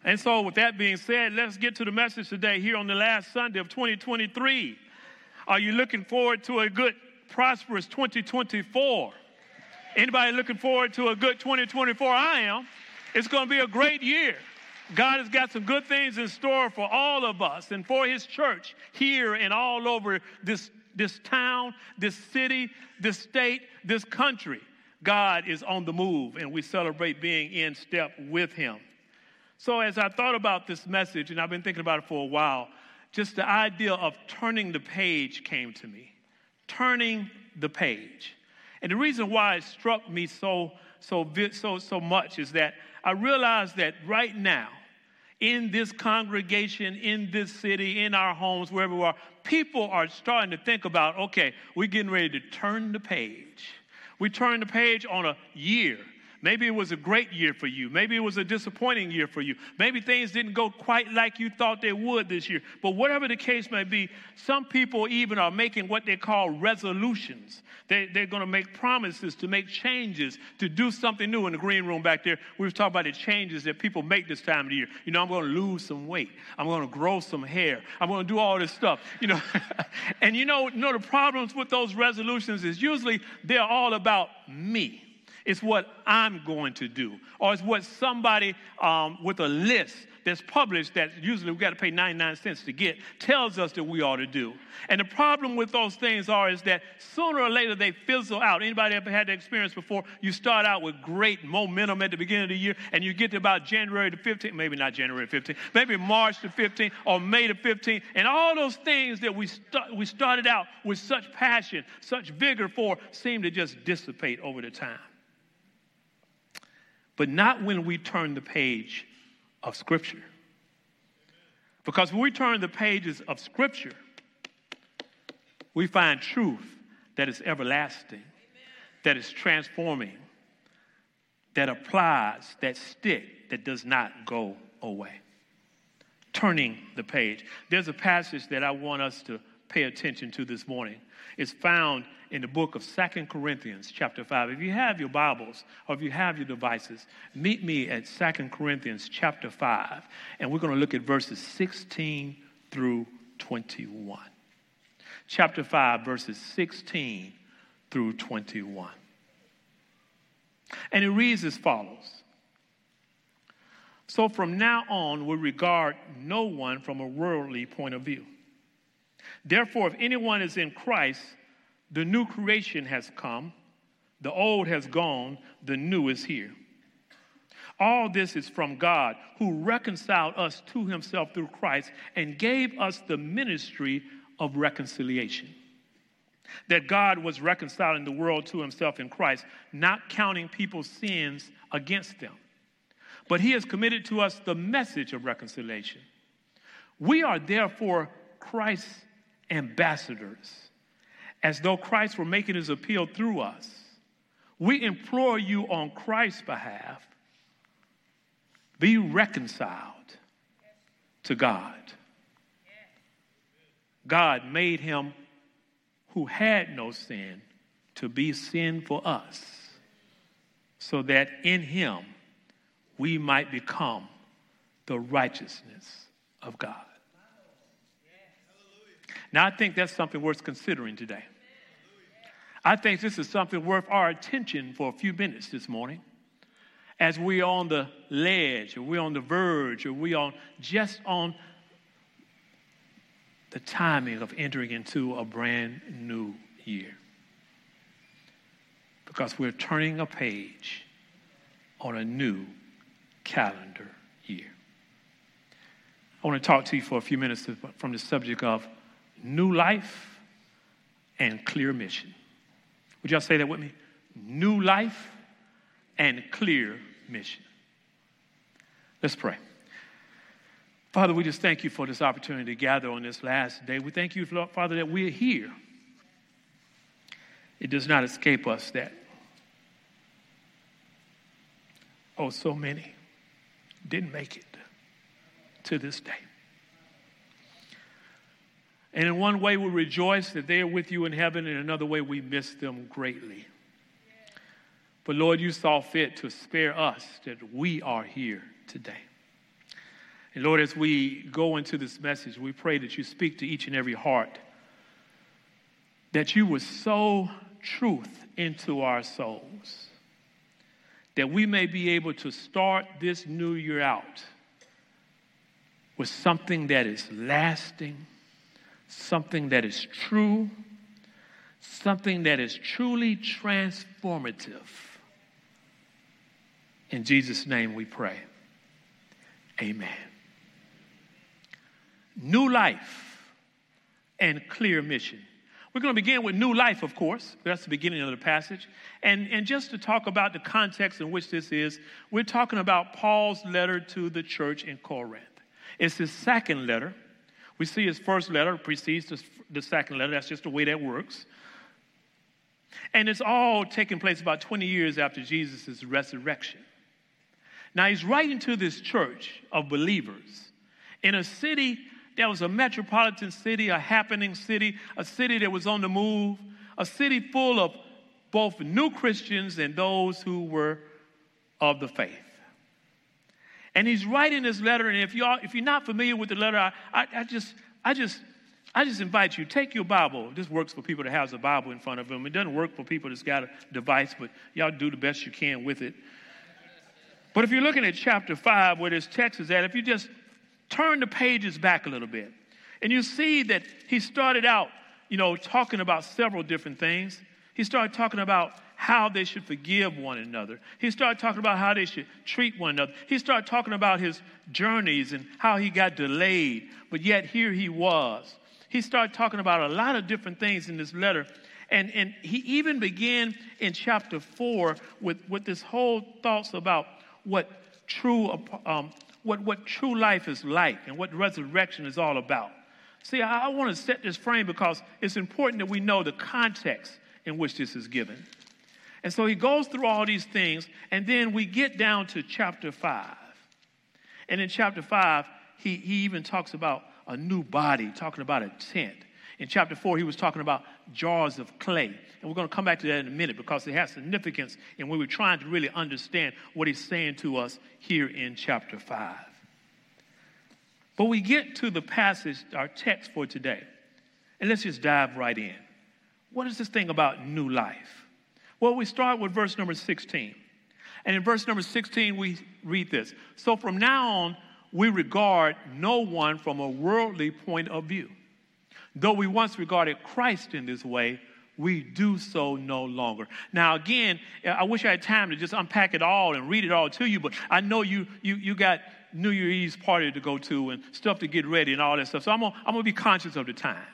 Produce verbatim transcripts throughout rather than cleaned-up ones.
And so with that being said, let's get to the message today here on the last Sunday of twenty twenty-three. Are you looking forward to a good, prosperous twenty twenty-four? Anybody looking forward to a good twenty twenty-four? I am. It's going to be a great year. God has got some good things in store for all of us and for his church here and all over this, this town, this city, this state, this country. God is on the move, and we celebrate being in step with him. So as I thought about this message, and I've been thinking about it for a while, just the idea of turning the page came to me. Turning the page. And the reason why it struck me so, so, so, so much is that I realized that right now, in this congregation, in this city, in our homes, wherever we are, people are starting to think about, okay, we're getting ready to turn the page. We turn the page on a year. Maybe it was a great year for you. Maybe it was a disappointing year for you. Maybe things didn't go quite like you thought they would this year. But whatever the case may be, some people even are making what they call resolutions. They, they're going to make promises to make changes, to do something new. In the green room back there, we were talking about the changes that people make this time of the year. You know, I'm going to lose some weight. I'm going to grow some hair. I'm going to do all this stuff, you know. And you know, you know, the problems with those resolutions is usually they're all about me. It's what I'm going to do. Or it's what somebody um, with a list that's published that usually we've got to pay ninety-nine cents to get tells us that we ought to do. And the problem with those things are is that sooner or later they fizzle out. Anybody ever had the experience before? You start out with great momentum at the beginning of the year and you get to about January the fifteenth, maybe not January fifteenth, maybe March the fifteenth or May the fifteenth. And all those things that we, st- we started out with such passion, such vigor for seem to just dissipate over the time. But not when we turn the page of Scripture. Because when we turn the pages of Scripture, we find truth that is everlasting, that is transforming, that applies, that sticks, that does not go away. Turning the page. There's a passage that I want us to pay attention to this morning. It's found in the book of Second Corinthians chapter five. If you have your Bibles or if you have your devices, meet me at Second Corinthians chapter five. And we're going to look at verses sixteen through twenty-one. Chapter five, verses sixteen through twenty-one. And it reads as follows. So from now on, we regard no one from a worldly point of view. Therefore, if anyone is in Christ, the new creation has come, the old has gone, the new is here. All this is from God, who reconciled us to himself through Christ and gave us the ministry of reconciliation. That God was reconciling the world to himself in Christ, not counting people's sins against them. But he has committed to us the message of reconciliation. We are therefore Christ's ambassadors, as though Christ were making his appeal through us. We implore you on Christ's behalf, be reconciled to God. God made him who had no sin to be sin for us, so that in him we might become the righteousness of God. Now, I think that's something worth considering today. I think this is something worth our attention for a few minutes this morning. As we're on the ledge, or we're on the verge, or we're on just on the timing of entering into a brand new year. Because we're turning a page on a new calendar year. I want to talk to you for a few minutes from the subject of new life and clear mission. Would y'all say that with me? New life and clear mission. Let's pray. Father, we just thank you for this opportunity to gather on this last day. We thank you, Father, that we're here. It does not escape us that, oh, so many didn't make it to this day. And in one way, we rejoice that they are with you in heaven. In another way, we miss them greatly. But Lord, you saw fit to spare us that we are here today. And Lord, as we go into this message, we pray that you speak to each and every heart, that you would sow truth into our souls, that we may be able to start this new year out with something that is lasting, something that is true, something that is truly transformative. In Jesus' name we pray. Amen. New life and clear mission. We're going to begin with new life, of course. That's the beginning of the passage. And, and just to talk about the context in which this is, we're talking about Paul's letter to the church in Corinth. It's his second letter. We see his first letter precedes the, the second letter. That's just the way that works. And it's all taking place about twenty years after Jesus' resurrection. Now, he's writing to this church of believers in a city that was a metropolitan city, a happening city, a city that was on the move, a city full of both new Christians and those who were of the faith. And he's writing this letter, and if y'all, if you're not familiar with the letter, I, I, I just, I just, I just invite you, take your Bible. This works for people that has a Bible in front of them. It doesn't work for people that's got a device, but y'all do the best you can with it. But if you're looking at chapter five, where this text is at, if you just turn the pages back a little bit, and you see that he started out, you know, talking about several different things. He started talking about how they should forgive one another. He started talking about how they should treat one another. He started talking about his journeys and how he got delayed, but yet here he was. He started talking about a lot of different things in this letter. And, and he even began in chapter four with, with this whole thoughts about what true um, What, what true life is like and what resurrection is all about. See, I, I want to set this frame because it's important that we know the context in which this is given. And so he goes through all these things, and then we get down to chapter five. And in chapter five, he, he even talks about a new body, talking about a tent. In chapter four, he was talking about jars of clay. And we're going to come back to that in a minute because it has significance and we were trying to really understand what he's saying to us here in chapter five. But we get to the passage, our text for today. And let's just dive right in. What is this thing about new life? Well, we start with verse number sixteen. And in verse number sixteen, we read this. So from now on, we regard no one from a worldly point of view. Though we once regarded Christ in this way, we do so no longer. Now, again, I wish I had time to just unpack it all and read it all to you, but I know you you you got New Year's party to go to and stuff to get ready and all that stuff. So I'm gonna, I'm gonna be conscious of the time.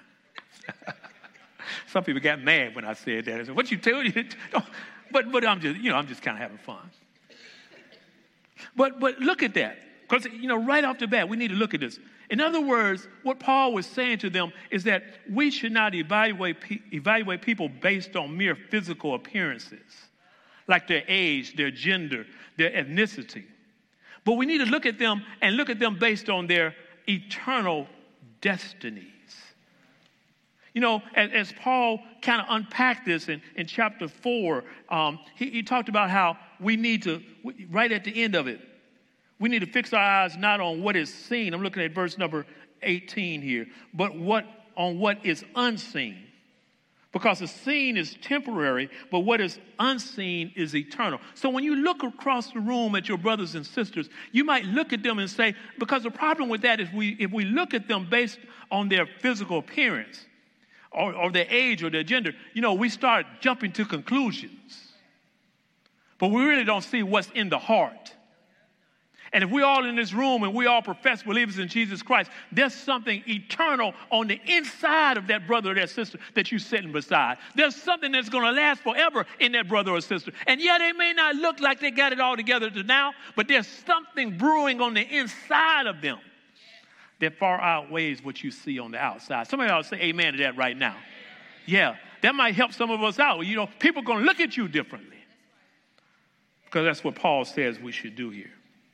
Some people got mad when I said that. I said, "What you tell you?" But but I'm just you know I'm just kind of having fun. But but look at that, because you know right off the bat we need to look at this. In other words, what Paul was saying to them is that we should not evaluate, pe- evaluate people based on mere physical appearances, like their age, their gender, their ethnicity. But we need to look at them and look at them based on their eternal destinies. You know, as, as Paul kind of unpacked this in, in chapter four, um, he, he talked about how we need to, right at the end of it, we need to fix our eyes not on what is seen. I'm looking at verse number eighteen here. But what on what is unseen. Because the seen is temporary, but what is unseen is eternal. So when you look across the room at your brothers and sisters, you might look at them and say, because the problem with that is we, if we look at them based on their physical appearance or, or their age or their gender, you know, we start jumping to conclusions. But we really don't see what's in the heart. And if we're all in this room and we all profess believers in Jesus Christ, there's something eternal on the inside of that brother or that sister that you're sitting beside. There's something that's going to last forever in that brother or sister. And yeah, they may not look like they got it all together to now, but there's something brewing on the inside of them that far outweighs what you see on the outside. Somebody ought to say amen to that right now. Yeah, that might help some of us out. You know, people are going to look at you differently because that's what Paul says we should do here.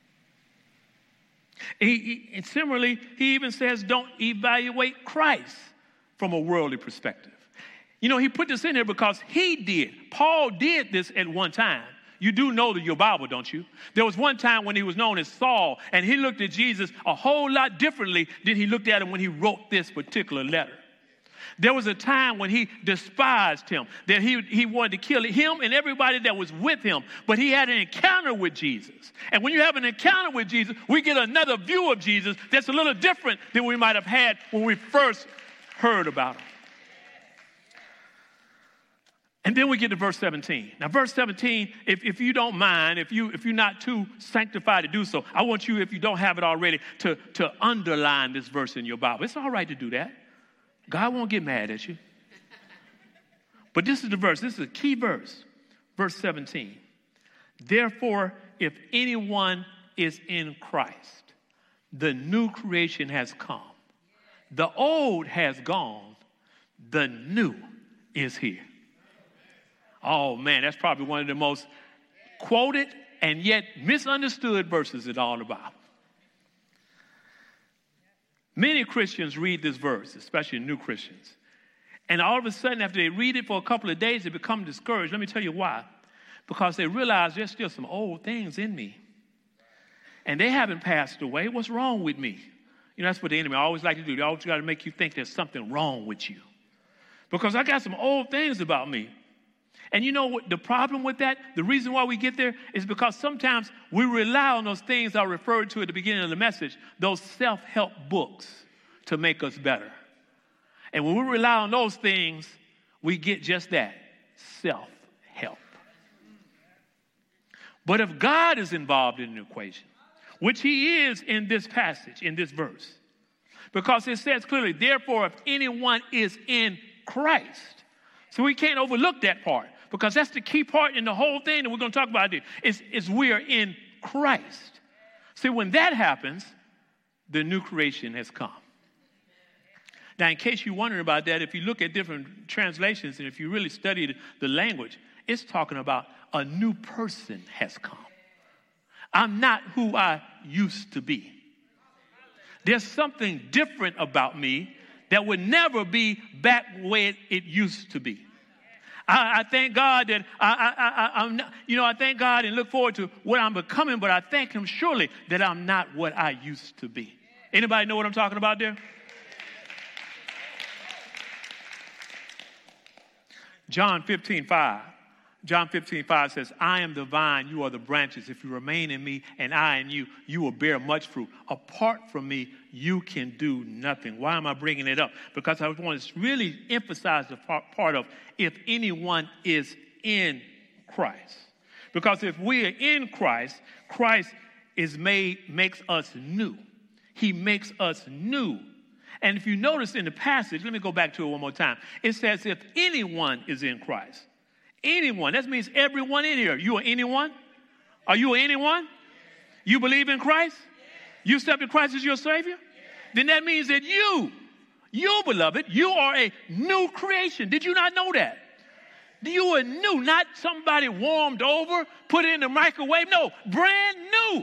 He, he, and similarly, he even says don't evaluate Christ from a worldly perspective. You know, he put this in there because he did. Paul did this at one time. You do know your Bible, don't you? There was one time when he was known as Saul, and he looked at Jesus a whole lot differently than he looked at him when he wrote this particular letter. There was a time when he despised him, that he, he wanted to kill him and everybody that was with him. But he had an encounter with Jesus. And when you have an encounter with Jesus, we get another view of Jesus that's a little different than we might have had when we first heard about him. And then we get to verse seventeen. Now, verse seventeen, if, if you don't mind, if, you, if you're not too sanctified to do so, I want you, if you don't have it already, to, to underline this verse in your Bible. It's all right to do that. God won't get mad at you. But this is the verse. This is a key verse. Verse seventeen. Therefore, if anyone is in Christ, the new creation has come. The old has gone. The new is here. Oh, man, that's probably one of the most quoted and yet misunderstood verses in all the Bible. Many Christians read this verse, especially new Christians. And all of a sudden, after they read it for a couple of days, they become discouraged. Let me tell you why. Because they realize there's still some old things in me. And they haven't passed away. What's wrong with me? You know, that's what the enemy always like to do. They always try to make you think there's something wrong with you. Because I got some old things about me. And you know what the problem with that? The reason why we get there is because sometimes we rely on those things I referred to at the beginning of the message, those self-help books to make us better. And when we rely on those things, we get just that, self-help. But if God is involved in the equation, which he is in this passage, in this verse, because it says clearly, therefore, if anyone is in Christ, so we can't overlook that part. Because that's the key part in the whole thing that we're going to talk about here, is, is we are in Christ. See, when that happens, the new creation has come. Now, in case you're wondering about that, if you look at different translations and if you really study the language, it's talking about a new person has come. I'm not who I used to be. There's something different about me that would never be back where it, it used to be. I, I thank God that I, I, I, I'm not, you know, I thank God and look forward to what I'm becoming, but I thank him surely that I'm not what I used to be. Anybody know what I'm talking about there? John fifteen five. John fifteen five says, I am the vine, you are the branches. If you remain in me and I in you, you will bear much fruit. Apart from me, you can do nothing. Why am I bringing it up? Because I want to really emphasize the part of if anyone is in Christ. Because if we are in Christ, Christ is made, makes us new. He makes us new. And if you notice in the passage, let me go back to it one more time. It says if anyone is in Christ. Anyone. That means everyone in here. You are anyone? Are you anyone? You believe in Christ? You accepted Christ as your Savior? Then that means that you, you beloved, you are a new creation. Did you not know that? You are new, not somebody warmed over, put it in the microwave. No, brand new.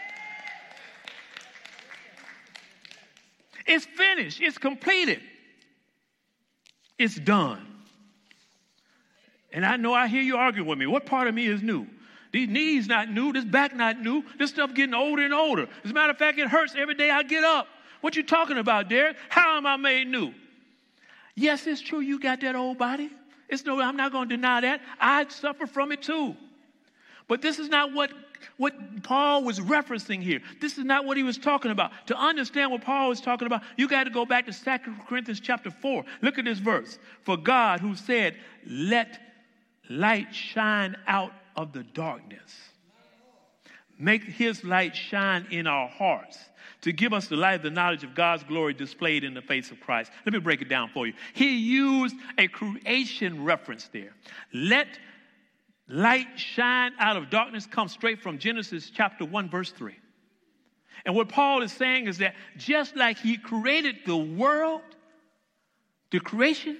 It's finished. It's completed. It's done. And I know I hear you arguing with me. What part of me is new? These knees not new. This back not new. This stuff getting older and older. As a matter of fact, it hurts every day I get up. What you talking about, Derek? How am I made new? Yes, it's true. You got that old body. It's no, I'm not going to deny that. I suffer from it too. But this is not what, what Paul was referencing here. This is not what he was talking about. To understand what Paul was talking about, you got to go back to Second Corinthians chapter four. Look at this verse. For God who said, let light shine out of the darkness. Make his light shine in our hearts to give us the light of the knowledge of God's glory displayed in the face of Christ. Let me break it down for you. He used a creation reference there. Let light shine out of darkness comes straight from Genesis chapter one, verse three. And what Paul is saying is that just like he created the world, the creation,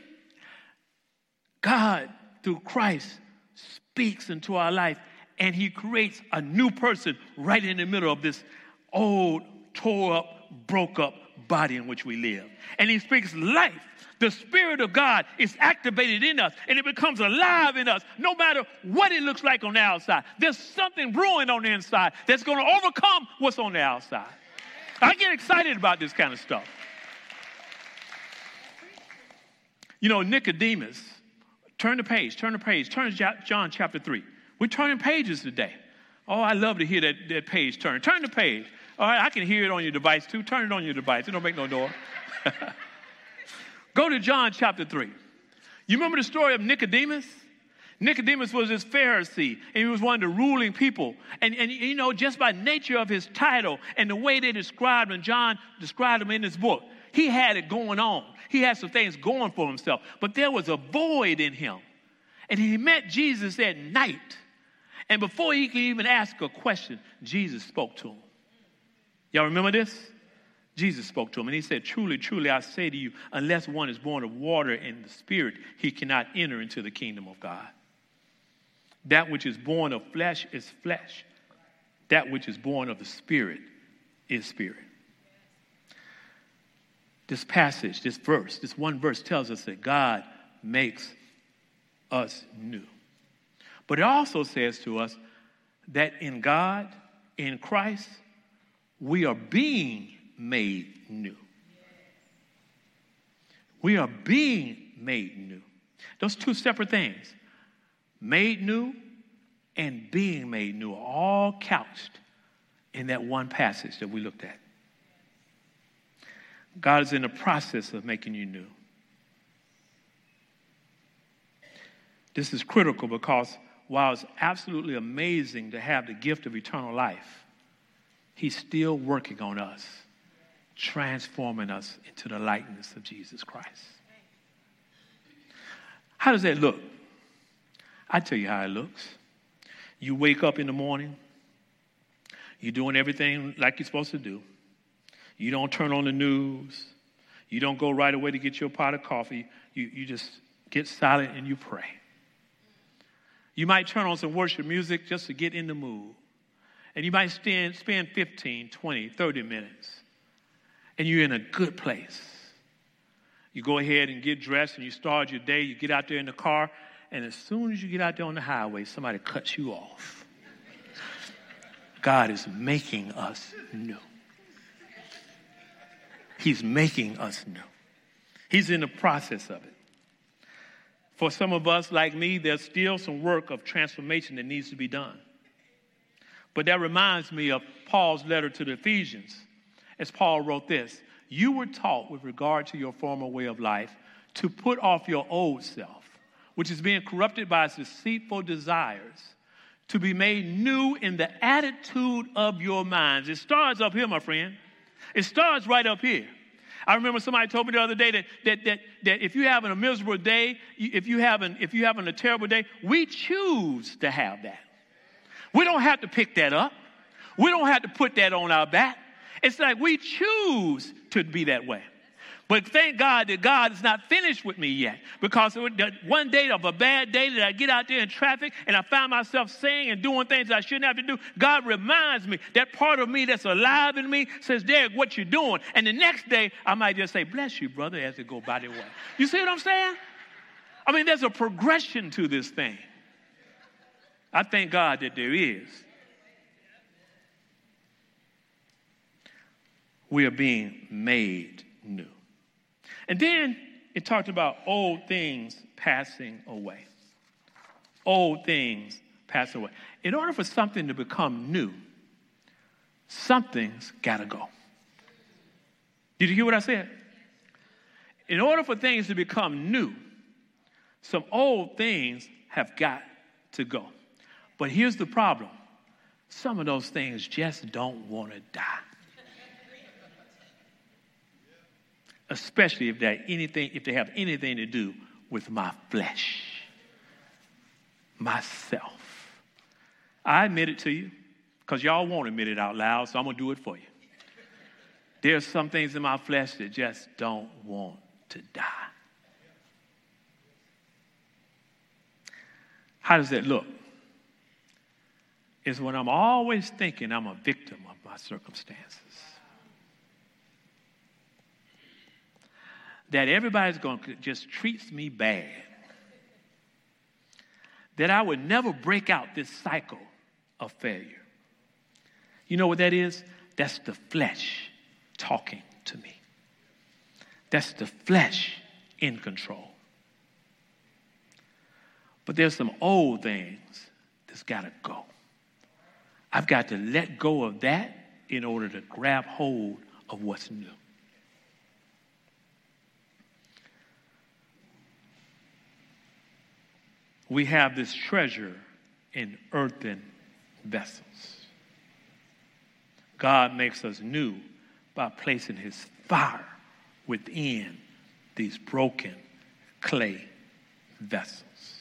God through Christ speaks into our life and he creates a new person right in the middle of this old, tore up, broke up body in which we live. And he speaks life. The Spirit of God is activated in us, and it becomes alive in us, no matter what it looks like on the outside. There's something brewing on the inside that's going to overcome what's on the outside. I get excited about this kind of stuff. You know, Nicodemus, turn the page, turn the page, turn to John chapter three. We're turning pages today. Oh, I love to hear that, that page turn. Turn the page. All right, I can hear it on your device too. Turn it on your device. It don't make no noise. Go to John chapter three. You remember the story of Nicodemus? Nicodemus was this Pharisee, and he was one of the ruling people. And, and, you know, just by nature of his title and the way they described him, John described him in this book, he had it going on. He had some things going for himself. But there was a void in him. And he met Jesus at night. And before he could even ask a question, Jesus spoke to him. Y'all remember this? Jesus spoke to him, and he said, truly, truly, I say to you, unless one is born of water and the Spirit, he cannot enter into the kingdom of God. That which is born of flesh is flesh. That which is born of the Spirit is spirit. This passage, this verse, this one verse tells us that God makes us new. But it also says to us that in God, in Christ, we are being made new. We are being made new. Those two separate things, made new and being made new, are all couched in that one passage that we looked at. God is in the process of making you new. This is critical because while it's absolutely amazing to have the gift of eternal life, he's still working on us, transforming us into the likeness of Jesus Christ. How does that look? I tell you how it looks. You wake up in the morning, you're doing everything like you're supposed to do. You don't turn on the news. You don't go right away to get your pot of coffee. You, you just get silent and you pray. You might turn on some worship music just to get in the mood. And you might spend, spend fifteen, twenty, thirty minutes. And you're in a good place. You go ahead and get dressed and you start your day. You get out there in the car. And as soon as you get out there on the highway, somebody cuts you off. God is making us new. He's making us new. He's in the process of it. For some of us, like me, there's still some work of transformation that needs to be done. But that reminds me of Paul's letter to the Ephesians, as Paul wrote this: you were taught with regard to your former way of life to put off your old self, which is being corrupted by its deceitful desires, to be made new in the attitude of your minds. It starts up here, my friend. It starts right up here. I remember somebody told me the other day that that that, that if you're having a miserable day, if you having if you're having a terrible day, we choose to have that. We don't have to pick that up. We don't have to put that on our back. It's like we choose to be that way. But thank God that God is not finished with me yet, because one day of a bad day that I get out there in traffic and I find myself saying and doing things I shouldn't have to do, God reminds me, that part of me that's alive in me says, Derek, what you doing? And the next day I might just say, bless you, brother, as it go by the way. You see what I'm saying? I mean, there's a progression to this thing. I thank God that there is. We are being made new. And then it talked about old things passing away. Old things pass away. In order for something to become new, something's got to go. Did you hear what I said? In order for things to become new, some old things have got to go. But here's the problem. Some of those things just don't want to die. Especially if they anything, if they have anything to do with my flesh, myself. I admit it to you because y'all won't admit it out loud, so I'm going to do it for you. There's some things in my flesh that just don't want to die. How does that look? It's when I'm always thinking I'm a victim of my circumstances. that everybody's going to just treat me bad, that I would never break out this cycle of failure. You know what that is? That's the flesh talking to me. That's the flesh in control. But there's some old things that's got to go. I've got to let go of that in order to grab hold of what's new. We have this treasure in earthen vessels. God makes us new by placing his fire within these broken clay vessels.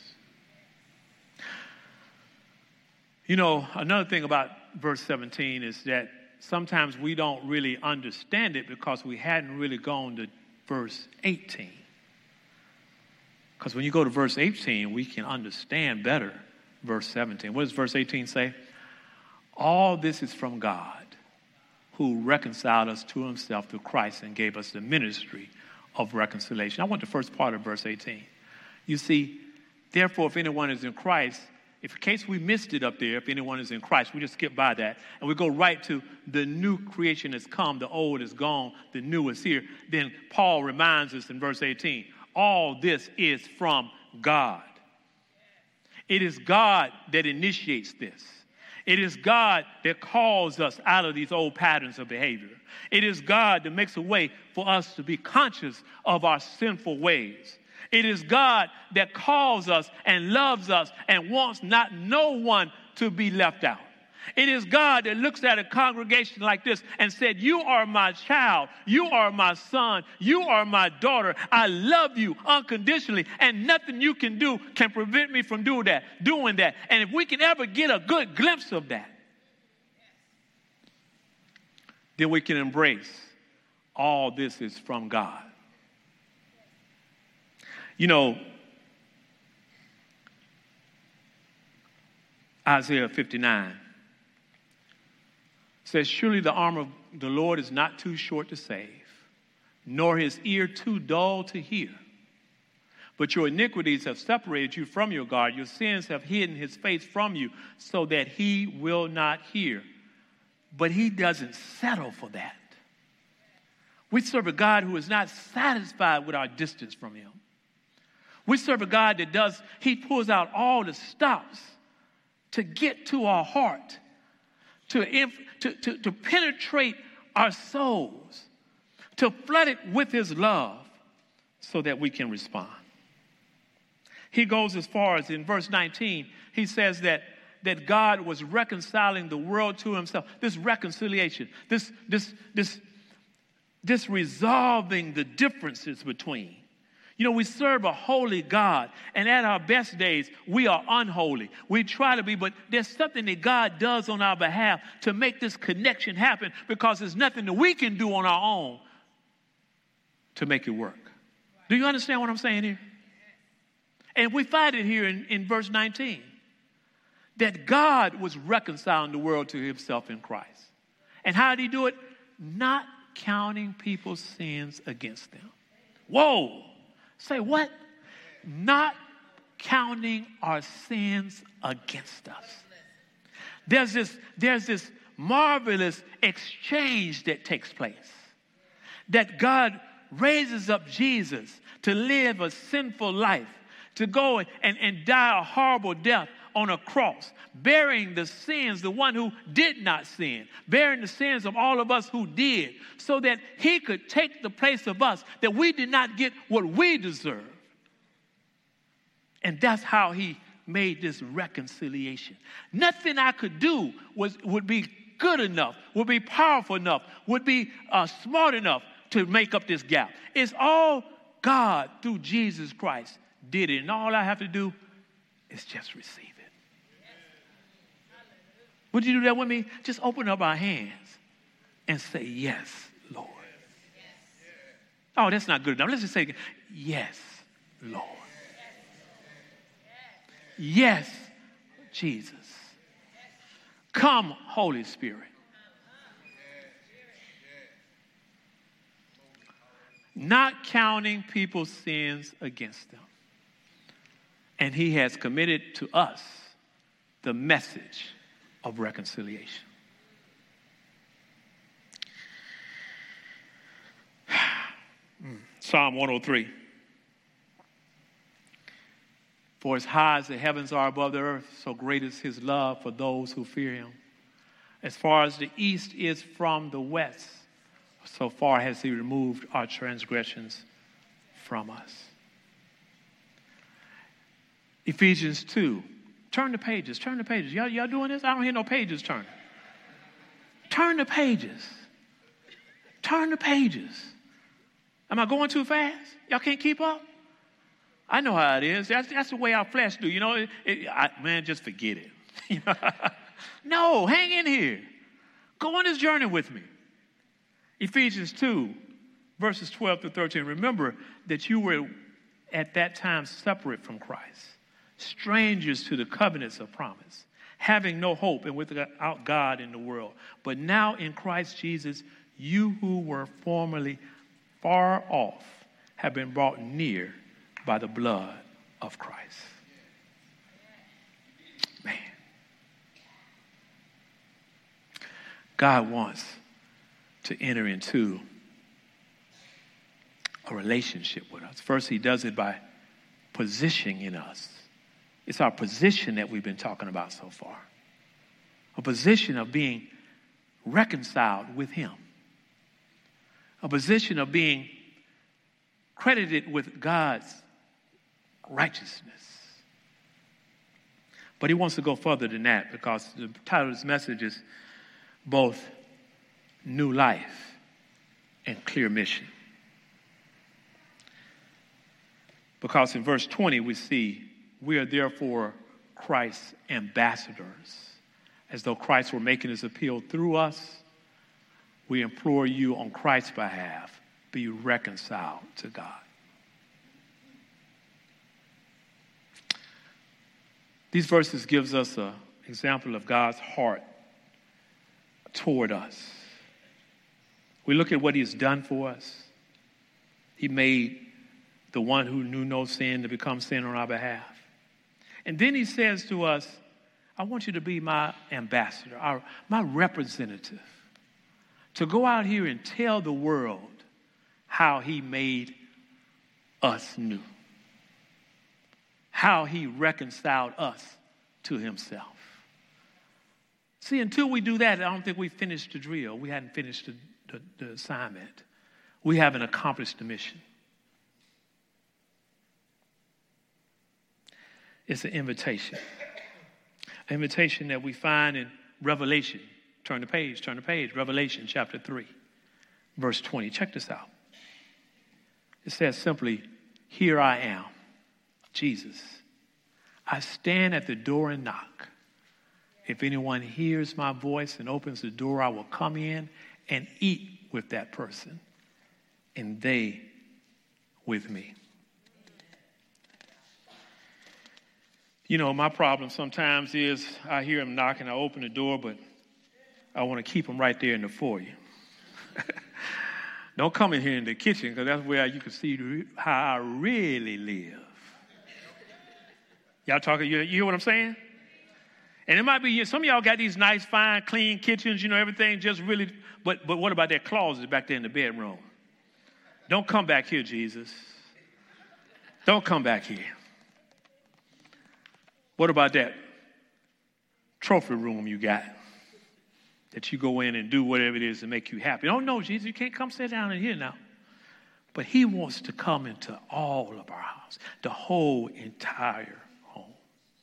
You know, another thing about verse seventeen is that sometimes we don't really understand it because we hadn't really gone to verse eighteen. Because when you go to verse eighteen, we can understand better verse seventeen. What does verse eighteen say? All this is from God, who reconciled us to himself through Christ and gave us the ministry of reconciliation. I want the first part of verse eighteen. You see, therefore, if anyone is in Christ, if in case we missed it up there, if anyone is in Christ, we just skip by that, and we go right to the new creation has come, the old is gone, the new is here. Then Paul reminds us in verse eighteen, all this is from God. It is God that initiates this. It is God that calls us out of these old patterns of behavior. It is God that makes a way for us to be conscious of our sinful ways. It is God that calls us and loves us and wants not no one to be left out. It is God that looks at a congregation like this and said, you are my child. You are my son. You are my daughter. I love you unconditionally, and nothing you can do can prevent me from doing that, doing that. And if we can ever get a good glimpse of that, then we can embrace all this is from God. You know, Isaiah fifty-nine says, surely the arm of the Lord is not too short to save, nor his ear too dull to hear. But your iniquities have separated you from your God. Your sins have hidden his face from you so that he will not hear. But he doesn't settle for that. We serve a God who is not satisfied with our distance from him. We serve a God that does, he pulls out all the stops to get to our heart, to, to, to, to penetrate our souls, to flood it with his love so that we can respond. He goes as far as in verse nineteen, he says that, that God was reconciling the world to himself. This reconciliation, this, this, this, this resolving the differences between. You know, we serve a holy God, and at our best days, we are unholy. We try to be, but there's something that God does on our behalf to make this connection happen, because there's nothing that we can do on our own to make it work. Do you understand what I'm saying here? And we find it here in, in verse nineteen, that God was reconciling the world to himself in Christ. And how did he do it? Not counting people's sins against them. Whoa! Say what? Not counting our sins against us. There's this, there's this marvelous exchange that takes place. That God raises up Jesus to live a sinful life, to go and, and die a horrible death on a cross, bearing the sins, the one who did not sin, bearing the sins of all of us who did, so that he could take the place of us, that we did not get what we deserve. And that's how he made this reconciliation. Nothing I could do was would be good enough, would be powerful enough, would be uh, smart enough to make up this gap. It's all God through Jesus Christ did it. And all I have to do is just receive it. Would you do that with me? Just open up our hands and say, yes, Lord. Oh, that's not good enough. Let's just say, yes, Lord. Yes, Jesus. Come, Holy Spirit. not counting people's sins against them. And he has committed to us the message of reconciliation. Psalm one oh three. For as high as the heavens are above the earth, so great is his love for those who fear him. As far as the east is from the west, so far has he removed our transgressions from us. Ephesians two. Turn the pages. Turn the pages. Y'all, y'all doing this? I don't hear no pages turning. Turn the pages. Turn the pages. Am I going too fast? Y'all can't keep up? I know how it is. That's, that's the way our flesh do. You know, it, it, I, man, just forget it. No, hang in here. Go on this journey with me. Ephesians two, verses twelve through thirteen. Remember that you were at that time separate from Christ, strangers to the covenants of promise, having no hope and without God in the world. But now in Christ Jesus, you who were formerly far off have been brought near by the blood of Christ. Man. God wants to enter into a relationship with us. First, he does it by positioning us. It's our position that we've been talking about so far. A position of being reconciled with him. A position of being credited with God's righteousness. But he wants to go further than that, because the title of this message is both New Life and Clear Mission. Because in verse twenty we see, we are therefore Christ's ambassadors. As though Christ were making his appeal through us, we implore you on Christ's behalf, be reconciled to God. These verses gives us an example of God's heart toward us. We look at what he has done for us. He made the one who knew no sin to become sin on our behalf. And then he says to us, I want you to be my ambassador, our, my representative, to go out here and tell the world how he made us new, how he reconciled us to himself. See, until we do that, I don't think we finished the drill. We hadn't finished the, the, the assignment. We haven't accomplished the mission. It's an invitation. An invitation that we find in Revelation. Turn the page, turn the page. Revelation chapter three, verse twenty. Check this out. It says simply, here I am, Jesus. I stand at the door and knock. If anyone hears my voice and opens the door, I will come in and eat with that person, and they with me. You know, my problem sometimes is I hear him knocking, I open the door, but I want to keep him right there in the foyer. Don't come in here in the kitchen, because that's where you can see how I really live. Y'all talking, you, you hear what I'm saying? And it might be, some of y'all got these nice, fine, clean kitchens, you know, everything just really, but, but what about that closet back there in the bedroom? Don't come back here, Jesus. Don't come back here. What about that trophy room you got that you go in and do whatever it is to make you happy? Oh, no, Jesus, you can't come sit down in here now. But he wants to come into all of our house, the whole entire home.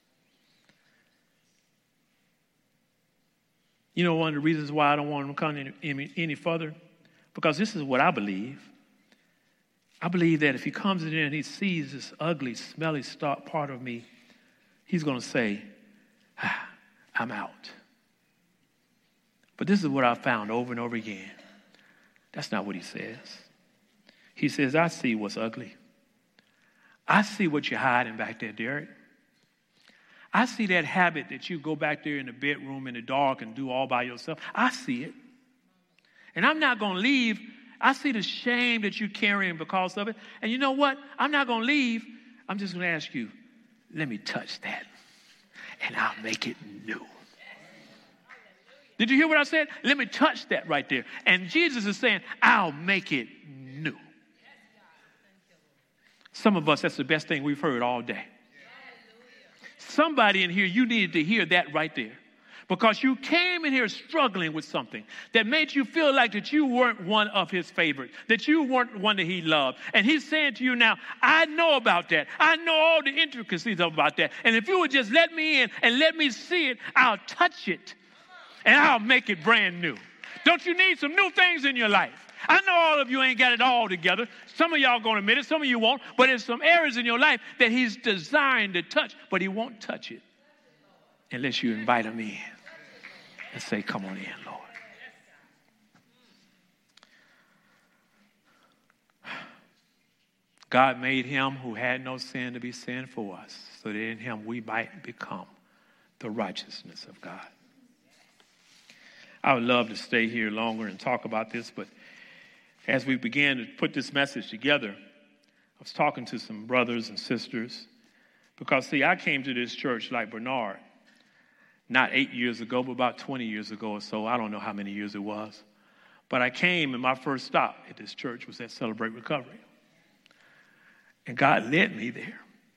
You know, one of the reasons why I don't want him to come any, any, any further, because this is what I believe. I believe that if he comes in there and he sees this ugly, smelly start part of me, he's going to say, ah, I'm out. But this is what I found over and over again. That's not what he says. He says, I see what's ugly. I see what you're hiding back there, Derek. I see that habit that you go back there in the bedroom in the dark and do all by yourself. I see it. And I'm not going to leave I see the shame that you're carrying because of it. And you know what? I'm not going to leave. I'm just going to ask you, let me touch that, and I'll make it new. Did you hear what I said? Let me touch that right there. And Jesus is saying, I'll make it new. Some of us, that's the best thing we've heard all day. Somebody in here, you needed to hear that right there. Because you came in here struggling with something that made you feel like that you weren't one of his favorites, that you weren't one that he loved. And he's saying to you now, I know about that. I know all the intricacies about that. And if you would just let me in and let me see it, I'll touch it and I'll make it brand new. Don't you need some new things in your life? I know all of you ain't got it all together. Some of y'all going to admit it, some of you won't. But there's some areas in your life that he's designed to touch, but he won't touch it unless you invite him in and say, come on in, Lord. God made him who had no sin to be sin for us, so that in him we might become the righteousness of God. I would love to stay here longer and talk about this, but as we began to put this message together, I was talking to some brothers and sisters, because, see, I came to this church like Bernard, not eight years ago, but about twenty years ago or so. I don't know how many years it was. But I came, and my first stop at this church was at Celebrate Recovery. And God led me there.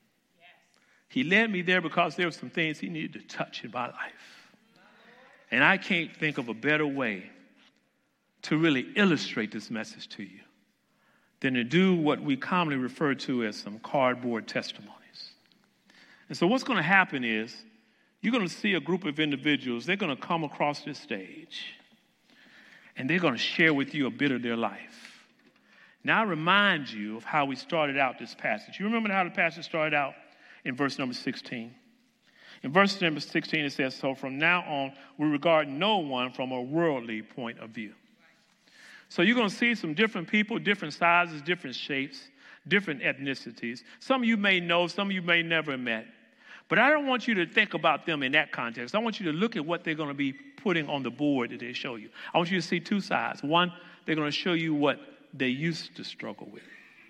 He led me there because there were some things he needed to touch in my life. And I can't think of a better way to really illustrate this message to you than to do what we commonly refer to as some cardboard testimonies. And so what's going to happen is, you're going to see a group of individuals. They're going to come across this stage, and they're going to share with you a bit of their life. Now, I remind you of how we started out this passage. You remember how the passage started out in verse number sixteen? In verse number sixteen, it says, so from now on, we regard no one from a worldly point of view. So you're going to see some different people, different sizes, different shapes, different ethnicities. Some of you may know, some of you may never have met. But I don't want you to think about them in that context. I want you to look at what they're going to be putting on the board that they show you. I want you to see two sides. One, they're going to show you what they used to struggle with.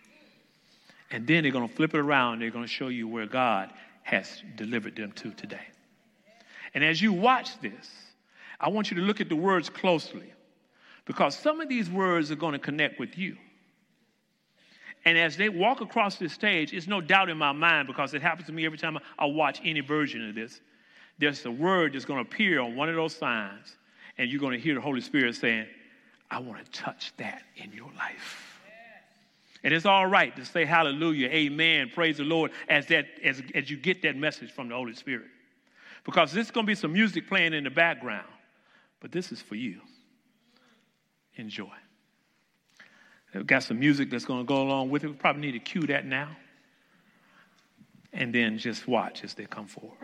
And then they're going to flip it around. They're going to show you where God has delivered them to today. And as you watch this, I want you to look at the words closely, because some of these words are going to connect with you. And as they walk across this stage, it's no doubt in my mind, because it happens to me every time I watch any version of this. There's a word that's going to appear on one of those signs, and you're going to hear the Holy Spirit saying, I want to touch that in your life. And it's all right to say hallelujah, amen, praise the Lord, as that as, as you get that message from the Holy Spirit. Because there's going to be some music playing in the background, but this is for you. Enjoy. We've got some music that's going to go along with it. We probably need to cue that now. And then just watch as they come forward.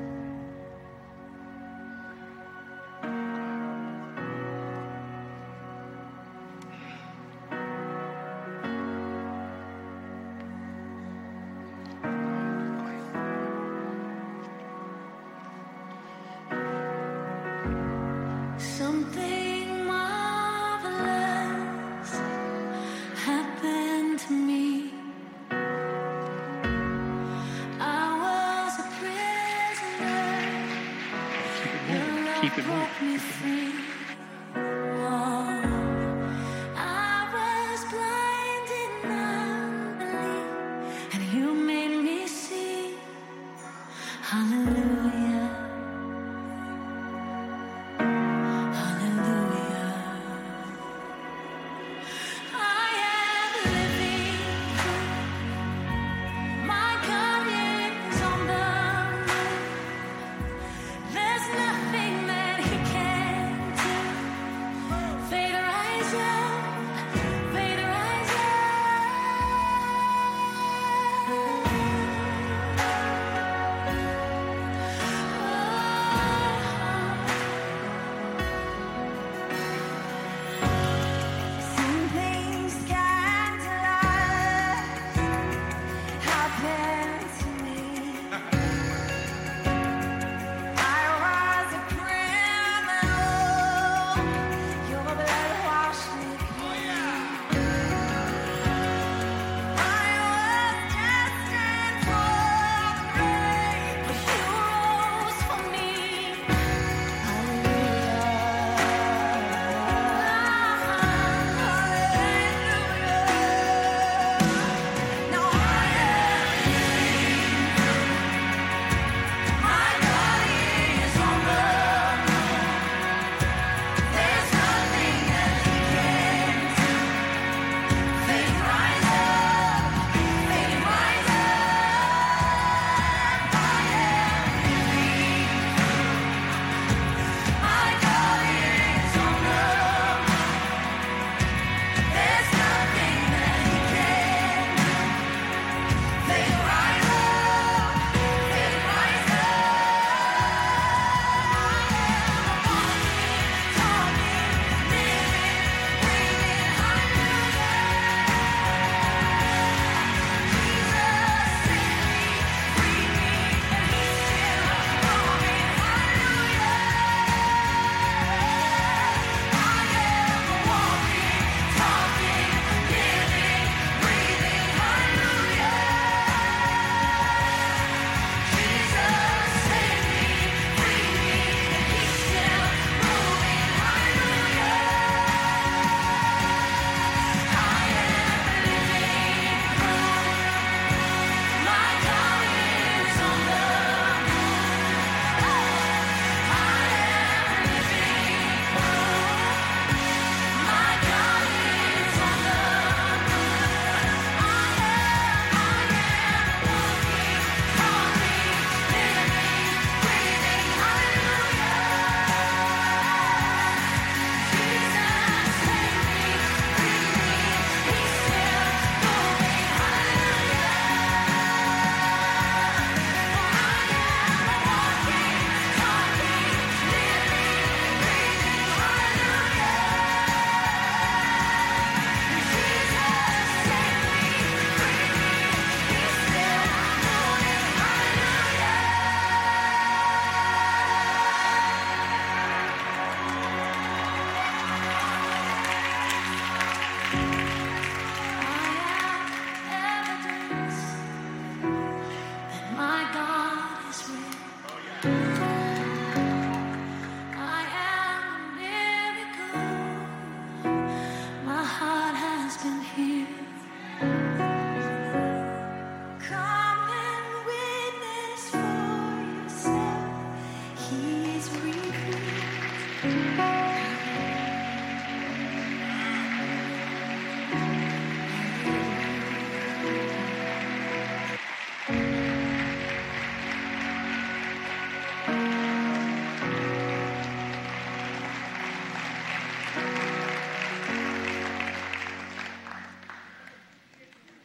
Keep it moving. Keep it moving.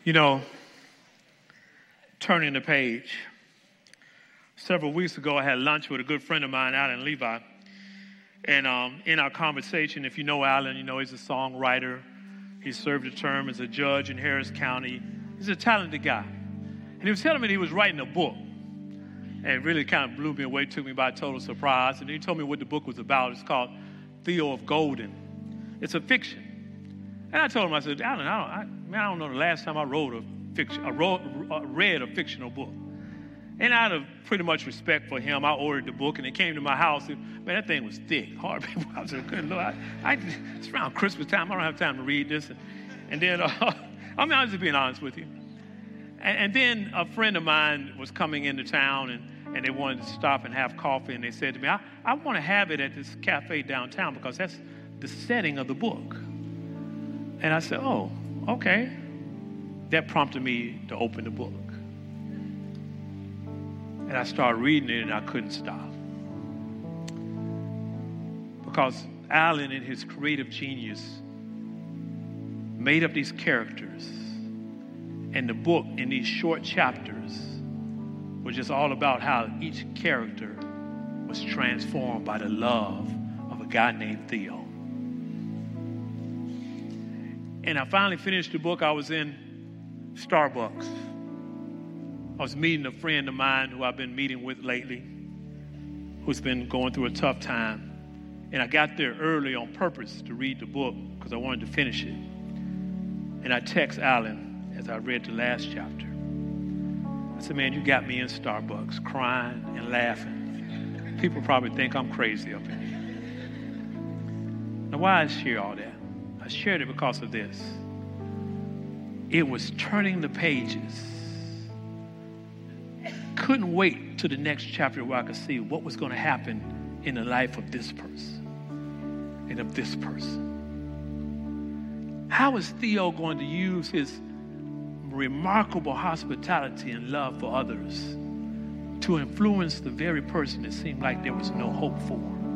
You know, turning the page. Several weeks ago, I had lunch with a good friend of mine, Alan Levi. And um, in our conversation, if you know Alan, you know he's a songwriter. He served a term as a judge in Harris County. He's a talented guy. And he was telling me that he was writing a book. And it really kind of blew me away, took me by total surprise. And he told me what the book was about. It's called Theo of Golden. It's a fiction. And I told him, I said, Alan, I don't, I, man, I don't know the last time I wrote a fiction, I wrote, uh, read a fictional book. And out of pretty much respect for him, I ordered the book, and it came to my house. And, man, that thing was thick, hard. I said, good Lord, I, I, it's around Christmas time. I don't have time to read this. And, and then, uh, I mean, I was just being honest with you. And, and then a friend of mine was coming into town, and, and they wanted to stop and have coffee. And they said to me, I, I want to have it at this cafe downtown because that's the setting of the book. And I said, oh, okay. That prompted me to open the book. And I started reading it, and I couldn't stop. Because Alan, in his creative genius, made up these characters. And the book, in these short chapters, was just all about how each character was transformed by the love of a guy named Theo. And I finally finished the book. I was in Starbucks. I was meeting a friend of mine who I've been meeting with lately, who's been going through a tough time. And I got there early on purpose to read the book because I wanted to finish it. And I text Alan as I read the last chapter. I said, man, you got me in Starbucks crying and laughing. People probably think I'm crazy up in here. Now, why I share all that? I shared it because of this. It was turning the pages. Couldn't wait to the next chapter where I could see what was going to happen in the life of this person and of this person. How is Theo going to use his remarkable hospitality and love for others to influence the very person that seemed like there was no hope for?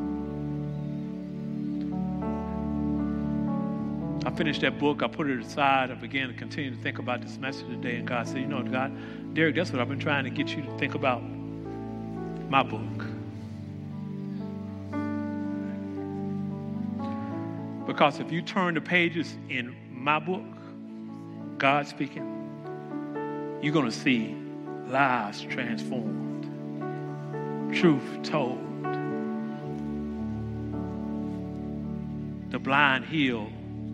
I finished that book. I put it aside. I began to continue to think about this message today. And God said, you know, God, Derek, that's what I've been trying to get you to think about my book. Because if you turn the pages in my book, God speaking, you're going to see lives transformed, truth told, the blind healed,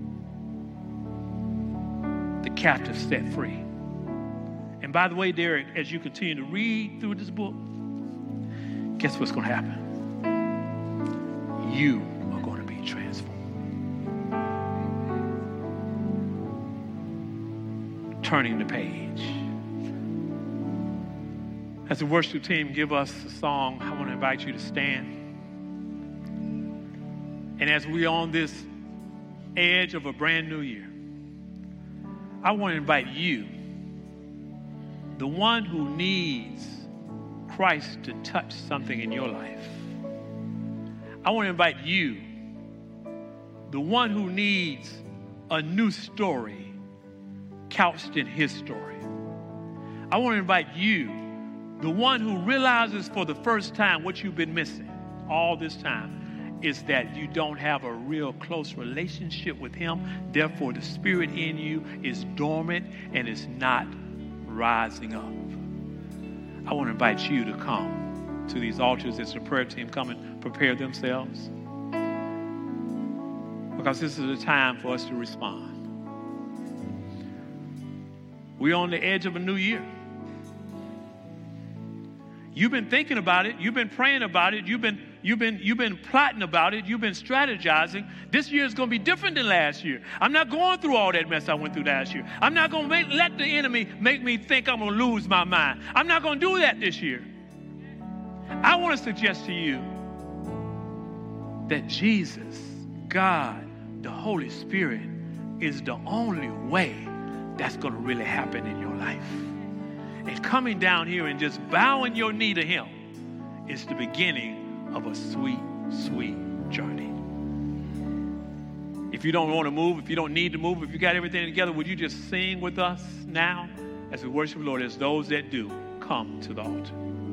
the captive set free. And by the way, Derek, as you continue to read through this book, guess what's going to happen? You are going to be transformed. Turning the page. As the worship team give us a song, I want to invite you to stand. And as we're on this edge of a brand new year, I want to invite you, the one who needs Christ to touch something in your life. I want to invite you, the one who needs a new story couched in his story. I want to invite you, the one who realizes for the first time what you've been missing all this time is that you don't have a real close relationship with him. Therefore, the spirit in you is dormant and is not rising up. I want to invite you to come to these altars as the prayer team come and prepare themselves. Because this is a time for us to respond. We're on the edge of a new year. You've been thinking about it. You've been praying about it. You've been, you've been, you've been plotting about it. You've been strategizing. This year is going to be different than last year. I'm not going through all that mess I went through last year. I'm not going to make, let the enemy make me think I'm going to lose my mind. I'm not going to do that this year. I want to suggest to you that Jesus, God, the Holy Spirit, is the only way that's going to really happen in your life. And coming down here and just bowing your knee to him is the beginning of a sweet, sweet journey. If you don't want to move, if you don't need to move, if you got everything together, would you just sing with us now as we worship the Lord, as those that do come to the altar?